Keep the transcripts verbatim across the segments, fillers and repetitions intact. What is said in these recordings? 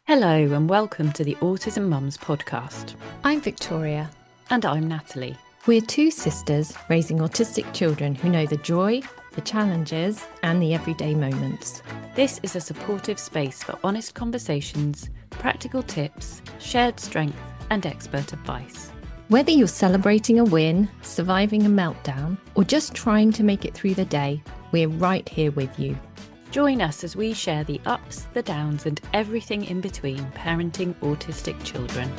Hello and welcome to the Autism Mums podcast. I'm Victoria. And I'm Natalie. We're two sisters raising autistic children who know the joy, the challenges, and the everyday moments. This is a supportive space for honest conversations, practical tips, shared strength, and expert advice. Whether you're celebrating a win, surviving a meltdown, or just trying to make it through the day, we're right here with you. Join us as we share the ups, the downs, and everything in between parenting autistic children.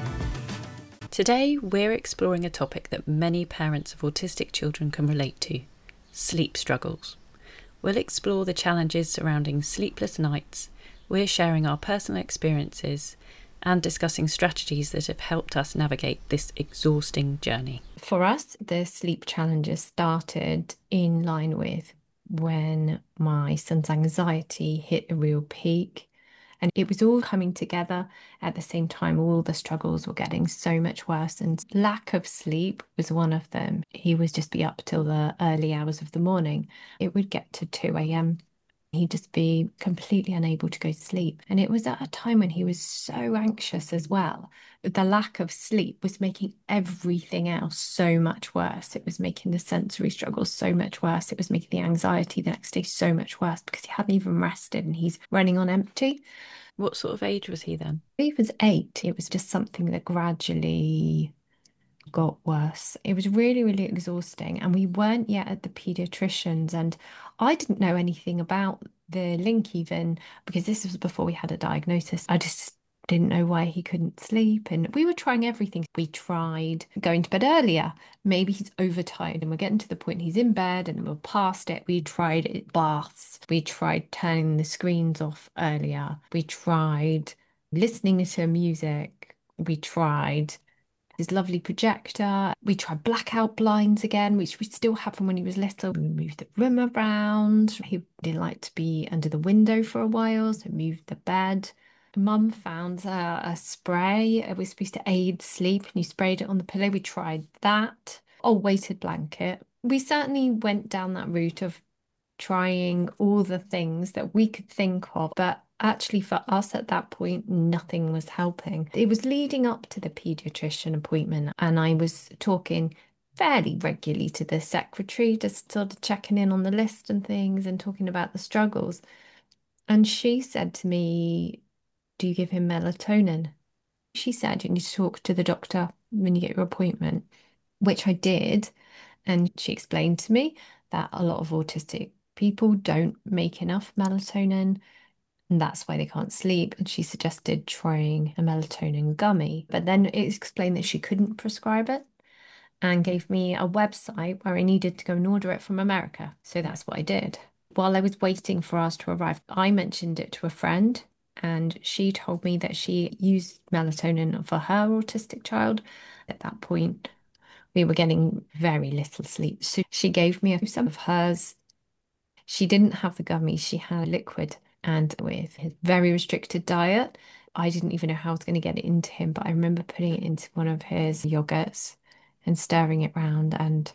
Today, we're exploring a topic that many parents of autistic children can relate to: sleep struggles. We'll explore the challenges surrounding sleepless nights, we're sharing our personal experiences, and discussing strategies that have helped us navigate this exhausting journey. For us, the sleep challenges started in line with when my son's anxiety hit a real peak, and it was all coming together at the same time. All the struggles were getting so much worse, and lack of sleep was one of them. He would just be up till the early hours of the morning. It would get to two a.m. He'd just be completely unable to go to sleep. And it was at a time when he was so anxious as well. The lack of sleep was making everything else so much worse. It was making the sensory struggles so much worse. It was making the anxiety the next day so much worse because he hadn't even rested and he's running on empty. What sort of age was he then? He was eight. It was just something that gradually got worse. It was really, really exhausting. And we weren't yet at the pediatricians. And I didn't know anything about the link even because this was before we had a diagnosis. I just didn't know why he couldn't sleep. And we were trying everything. We tried going to bed earlier. Maybe he's overtired and we're getting to the point he's in bed and we're past it. We tried it, baths. We tried turning the screens off earlier. We tried listening to music. We tried his lovely projector. We tried blackout blinds again, which we still had from when he was little. We moved the room around. He didn't like to be under the window for a while, so moved the bed. Mum found a, a spray. It was supposed to aid sleep, and you sprayed it on the pillow. We tried that. Oh, weighted blanket. We certainly went down that route of trying all the things that we could think of, but actually for us at that point, nothing was helping. It was leading up to the pediatrician appointment, and I was talking fairly regularly to the secretary, just sort of checking in on the list and things and talking about the struggles. And she said to me, "Do you give him melatonin?" She said, "You need to talk to the doctor when you get your appointment," which I did. And she explained to me that a lot of autistic people don't make enough melatonin, and that's why they can't sleep. And she suggested trying a melatonin gummy. But then it explained that she couldn't prescribe it and gave me a website where I needed to go and order it from America. So that's what I did. While I was waiting for ours to arrive, I mentioned it to a friend, and she told me that she used melatonin for her autistic child. At that point, we were getting very little sleep. So she gave me some of hers. She didn't have the gummies, she had liquid. And with his very restricted diet, I didn't even know how I was going to get it into him. But I remember putting it into one of his yogurts and stirring it round. And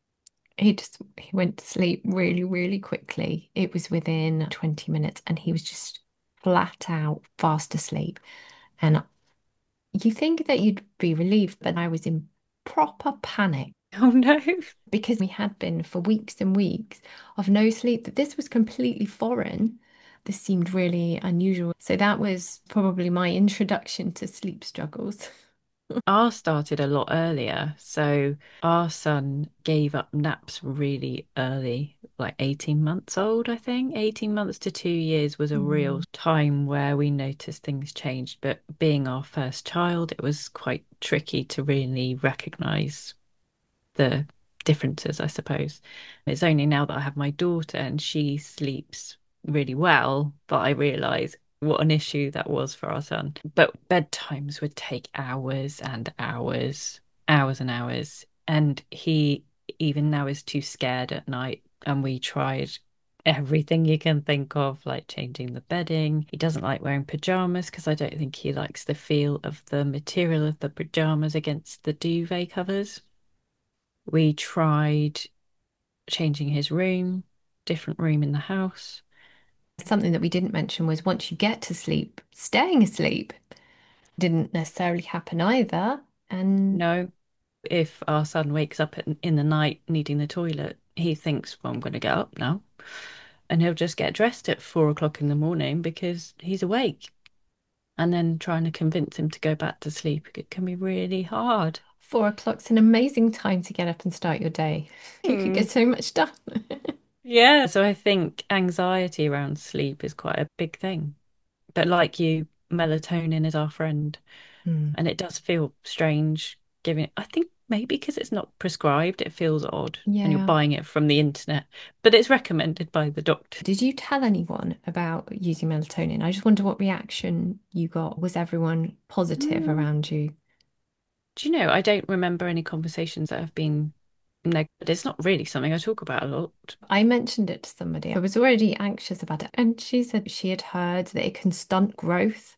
he just he went to sleep really, really quickly. It was within twenty minutes and he was just flat out fast asleep. And you think that you'd be relieved, but I was in proper panic. Oh no. Because we had been for weeks and weeks of no sleep, that this was completely foreign. This seemed really unusual. So that was probably my introduction to sleep struggles. Ours started a lot earlier. So our son gave up naps really early, like eighteen months old, I think. eighteen months to two years was a real Mm. time where we noticed things changed. But being our first child, it was quite tricky to really recognize the differences, I suppose. It's only now that I have my daughter and she sleeps really well that I realise what an issue that was for our son. But bedtimes would take hours and hours, hours and hours. And he even now is too scared at night. And we tried everything you can think of, like changing the bedding. He doesn't like wearing pajamas because I don't think he likes the feel of the material of the pajamas against the duvet covers. We tried changing his room, different room in the house. Something that we didn't mention was once you get to sleep, staying asleep didn't necessarily happen either. And No, if our son wakes up in, in the night needing the toilet, he thinks, well, I'm going to get up now. And he'll just get dressed at four o'clock in the morning because he's awake. And then trying to convince him to go back to sleep, it can be really hard. four o'clock's an amazing time to get up and start your day. You could Hmm. get so much done. Yeah. So I think anxiety around sleep is quite a big thing. But like you, melatonin is our friend. Hmm. And it does feel strange giving, I think maybe because it's not prescribed, it feels odd and you're Yeah. buying it from the internet, but it's recommended by the doctor. Did you tell anyone about using melatonin? I just wonder what reaction you got. Was everyone positive Mm. around you? Do you know, I don't remember any conversations that have been negative. It's not really something I talk about a lot. I mentioned it to somebody. I was already anxious about it, and she said she had heard that it can stunt growth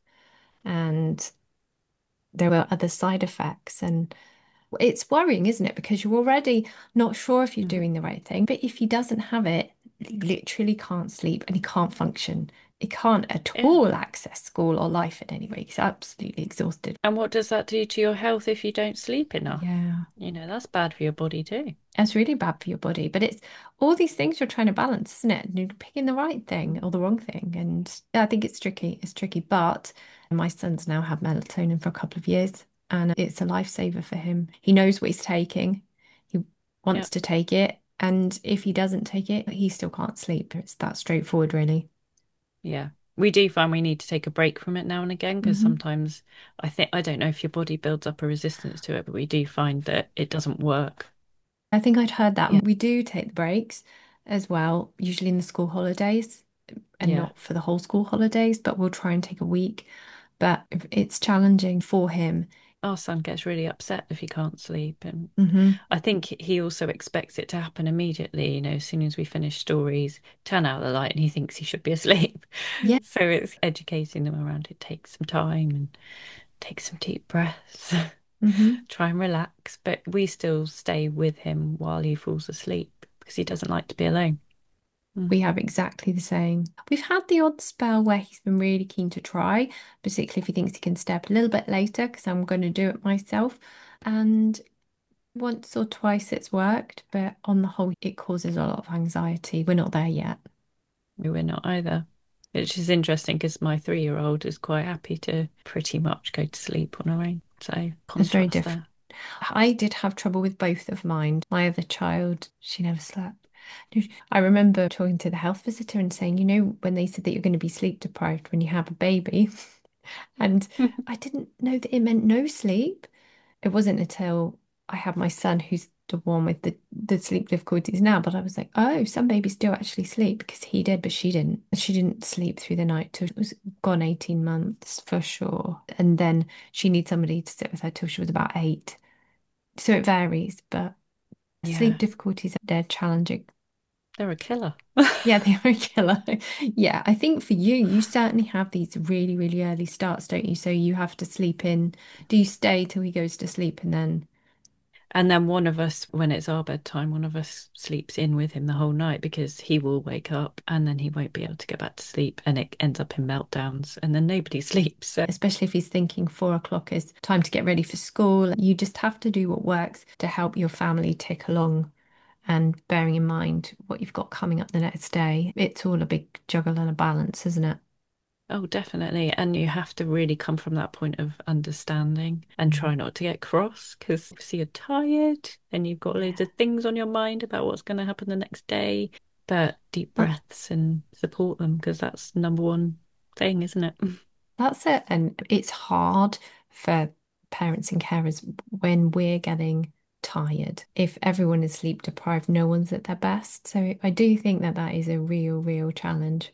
and there were other side effects. And it's worrying, isn't it? Because you're already not sure if you're Mhm. doing the right thing. But if he doesn't have it, he literally can't sleep and he can't function. He can't at Yeah. all access school or life in any way. He's absolutely exhausted. And what does that do to your health if you don't sleep enough? Yeah. You know, that's bad for your body too. It's really bad for your body, but it's all these things you're trying to balance, isn't it? And you're picking the right thing Mm. or the wrong thing. And I think it's tricky. It's tricky. But my son's now had melatonin for a couple of years and it's a lifesaver for him. He knows what he's taking. He Yeah. wants to take it. And if he doesn't take it, he still can't sleep. It's that straightforward, really. Yeah. We do find we need to take a break from it now and again because Hmm. sometimes I think, I don't know if your body builds up a resistance to it, but we do find that it doesn't work. I think I'd heard that. Yeah. We do take the breaks as well, usually in the school holidays and Yeah. not for the whole school holidays, but we'll try and take a week. But it's challenging for him. Our son gets really upset if he can't sleep. And Hmm. I think he also expects it to happen immediately. You know, as soon as we finish stories, turn out the light and he thinks he should be asleep. Yeah. So it's educating them around it takes some time and take some deep breaths, Hmm. try and relax. But we still stay with him while he falls asleep because he doesn't like to be alone. Mm. We have exactly the same. We've had the odd spell where he's been really keen to try, particularly if he thinks he can stay up a little bit later, because I'm going to do it myself. And once or twice it's worked, but on the whole, it causes a lot of anxiety. We're not there yet. We're not either. Which is interesting because my three year old is quite happy to pretty much go to sleep on her own. So, It's very contrast different. there. I did have trouble with both of mine. My other child, she never slept. I remember talking to the health visitor and saying, you know, when they said that you're going to be sleep deprived when you have a baby, and I didn't know that it meant no sleep. It wasn't until I had my son, who's the one with the, the sleep difficulties now, but I was like, oh, some babies do actually sleep because he did, but she didn't. She didn't sleep through the night till it was gone eighteen months for sure. And then she needs somebody to sit with her till she was about eight. So it varies, but sleep Yeah, difficulties, they're challenging. they're a killer. Yeah, they are a killer. Yeah, I think for you, you certainly have these really, really early starts, don't you? So you have to sleep in. Do you stay till he goes to sleep and then, And then one of us, when it's our bedtime, one of us sleeps in with him the whole night because he will wake up and then he won't be able to go back to sleep and it ends up in meltdowns and then nobody sleeps. So, especially if he's thinking four o'clock is time to get ready for school, you just have to do what works to help your family tick along and bearing in mind what you've got coming up the next day. It's all a big juggle and a balance, isn't it? oh, definitely. And you have to really come from that point of understanding and try not to get cross because obviously you're tired and you've got loads Yeah. of things on your mind about what's going to happen the next day. But deep That, breaths and support them because that's number one thing, isn't it? that's it. And it's hard for parents and carers when we're getting tired. If everyone is sleep deprived, no one's at their best. So I do think that that is a real, real challenge.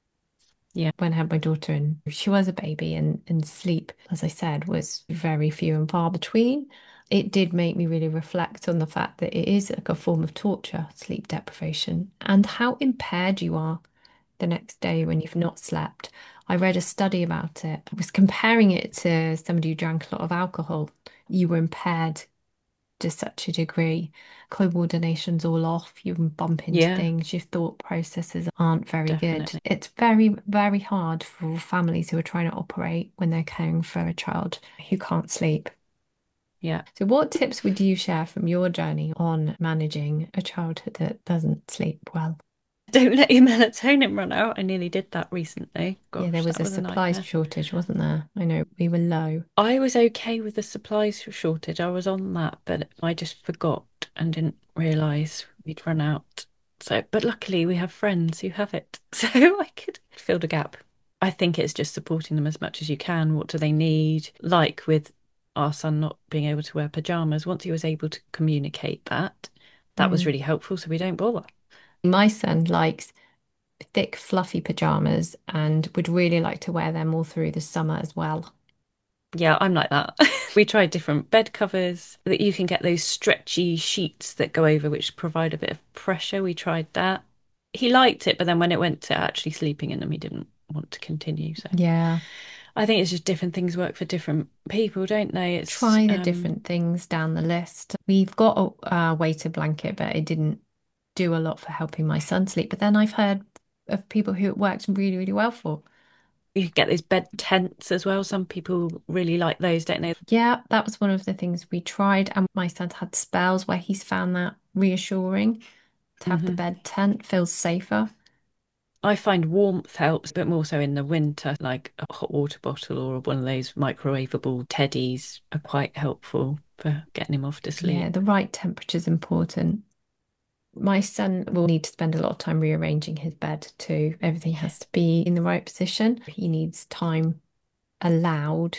Yeah. When I had my daughter and she was a baby and, and sleep, as I said, was very few and far between. It did make me really reflect on the fact that it is like a form of torture, sleep deprivation, and how impaired you are the next day when you've not slept. I read a study about it. I was comparing it to somebody who drank a lot of alcohol. You were impaired to such a degree. Coordination's all off. You bump into Yeah, things. Your thought processes aren't very good. definitely. It's very, very hard for families who are trying to operate when they're caring for a child who can't sleep. Yeah. So, what tips would you share from your journey on managing a childhood that doesn't sleep well? Don't let your melatonin run out. I nearly did that recently. Yeah, there Gosh, was that a was a supply nightmare. shortage, wasn't there? I know we were low. I was okay with the supplies shortage. I was on that, but I just forgot and didn't realize we'd run out. So, but luckily we have friends who have it, so I could fill the gap. I think it's just supporting them as much as you can. What do they need? Like with our son not being able to wear pajamas, once he was able to communicate that, that was Mm. really helpful. So we don't bother. My son likes thick, fluffy pajamas and would really like to wear them all through the summer as well. Yeah, I'm like that. We tried different bed covers that you can get those stretchy sheets that go over, which provide a bit of pressure. We tried that. He liked it, but then when it went to actually sleeping in them, he didn't want to continue. So Yeah, I think it's just different things work for different people, don't they? It's try the um different things down the list. We've got a, a weighted blanket, but it didn't do a lot for helping my son sleep. But then I've heard of people who it works really, really well for. you can get those bed tents as well. Some people really like those, don't they? Yeah, that was one of the things we tried, and my son's had spells where he's found that reassuring to have the Hmm. bed tent feels safer. I find warmth helps, but more so in the winter, like a hot water bottle or one of those microwavable teddies are quite helpful for getting him off to Yeah, sleep. the right temperature is important. My son will need to spend a lot of time rearranging his bed too. Everything Yeah. has to be in the right position. He needs time allowed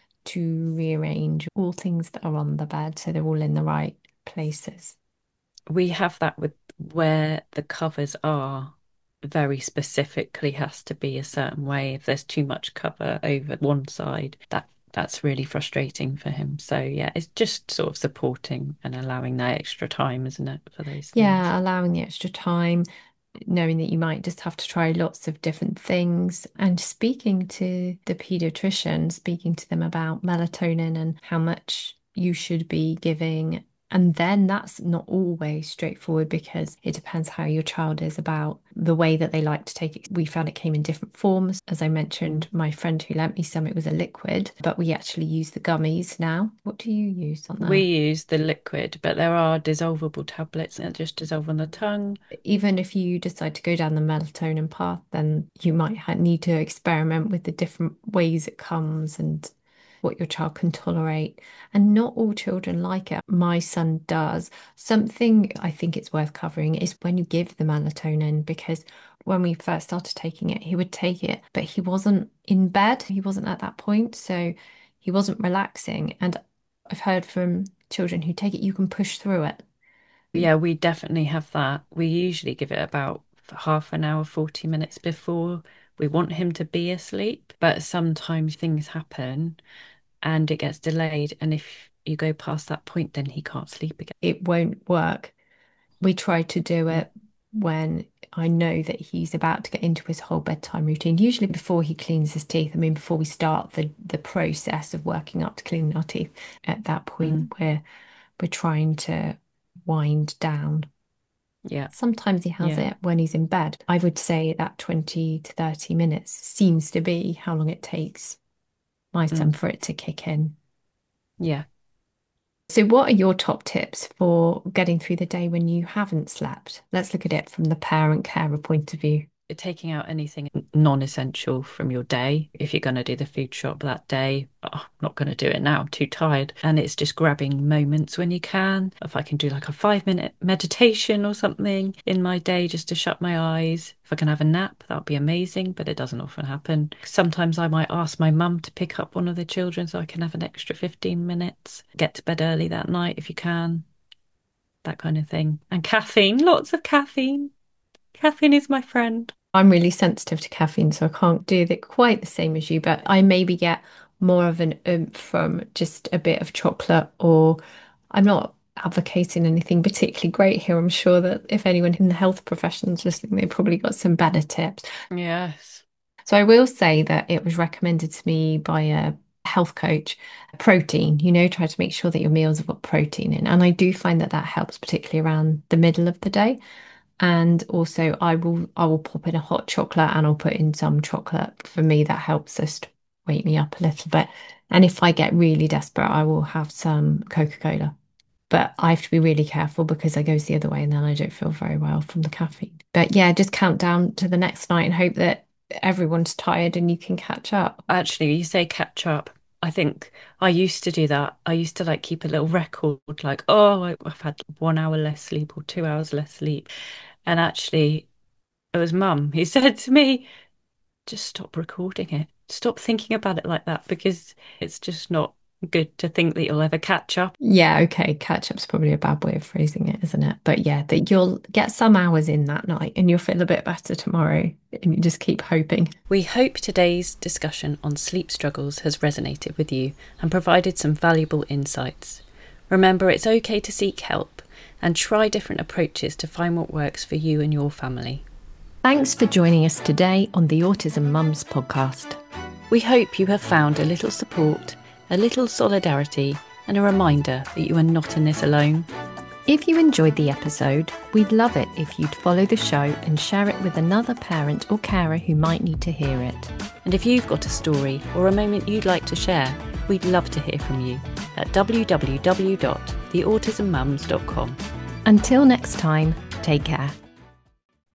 to rearrange all things that are on the bed so they're all in the right places. We have that with where the covers are very specifically has to be a certain way. If there's too much cover over one side, that that's really frustrating for him. So yeah, it's just sort of supporting and allowing that extra time, isn't it, for those things? Yeah, allowing the extra time, knowing that you might just have to try lots of different things, and speaking to the pediatrician, speaking to them about melatonin and how much you should be giving. And then that's not always straightforward because it depends how your child is about the way that they like to take it. We found it came in different forms. As I mentioned, my friend who lent me some, it was a liquid, but we actually use the gummies now. What do you use on We there? use the liquid, but there are dissolvable tablets that just dissolve on the tongue. Even if you decide to go down the melatonin path, then you might ha need to experiment with the different ways it comes and what your child can tolerate. And not all children like it. My son does. Something I think it's worth covering is when you give the melatonin, because when we first started taking it, he would take it, but he wasn't in bed. He wasn't at that point. So he wasn't relaxing. And I've heard from children who take it, you can push through it. Yeah, we definitely have that. We usually give it about half an hour, forty minutes before we want him to be asleep. But sometimes things happen and it gets delayed. And if you go past that point, then he can't sleep again. It won't work. We try to do Yeah. it when I know that he's about to get into his whole bedtime routine, usually before he cleans his teeth. I mean, before we start the the process of working up to cleaning our teeth. At that point, Mm. we're we're trying to wind down. Yeah. Sometimes he has Yeah. it when he's in bed. I would say that twenty to thirty minutes seems to be how long it takes my son Mm. for it to kick in. Yeah. So, what are your top tips for getting through the day when you haven't slept? Let's look at it from the parent carer point of view. Taking out anything non-essential from your day. If you're going to do the food shop that day, oh, I'm not going to do it now. I'm too tired. And it's just grabbing moments when you can. If I can do like a five minute meditation or something in my day just to shut my eyes. If I can have a nap, that would be amazing, but it doesn't often happen. Sometimes I might ask my mum to pick up one of the children so I can have an extra fifteen minutes. Get to bed early that night if you can, that kind of thing. And caffeine, lots of caffeine. Caffeine is my friend. I'm really sensitive to caffeine, so I can't do it quite the same as you, but I maybe get more of an oomph from just a bit of chocolate, or I'm not advocating anything particularly great here. I'm sure that if anyone in the health profession is listening, they've probably got some better tips. Yes. So I will say that it was recommended to me by a health coach, protein, you know, try to make sure that your meals have got protein in. And I do find that that helps, particularly around the middle of the day. And also I will I will pop in a hot chocolate and I'll put in some chocolate. For me, that helps just wake me up a little bit. And if I get really desperate, I will have some Coca-Cola. But I have to be really careful because I goes the other way and then I don't feel very well from the caffeine. But yeah, just count down to the next night and hope that everyone's tired and you can catch up. Actually, you say catch up. I think I used to do that. I used to like keep a little record, like, oh, I- I've had one hour less sleep or two hours less sleep. And actually, it was mum who said to me, just stop recording it. Stop thinking about it like that because it's just not good to think that you'll ever catch up. Yeah, okay, catch up's probably a bad way of phrasing it, isn't it? But yeah, that you'll get some hours in that night and you'll feel a bit better tomorrow and you just keep hoping. We hope today's discussion on sleep struggles has resonated with you and provided some valuable insights. Remember, it's okay to seek help and try different approaches to find what works for you and your family. Thanks for joining us today on the Autism Mums podcast. We hope you have found a little support, a little solidarity, and a reminder that you are not in this alone. If you enjoyed the episode, we'd love it if you'd follow the show and share it with another parent or carer who might need to hear it. And if you've got a story or a moment you'd like to share, we'd love to hear from you at w w w dot the autism mums dot com. Until next time, take care.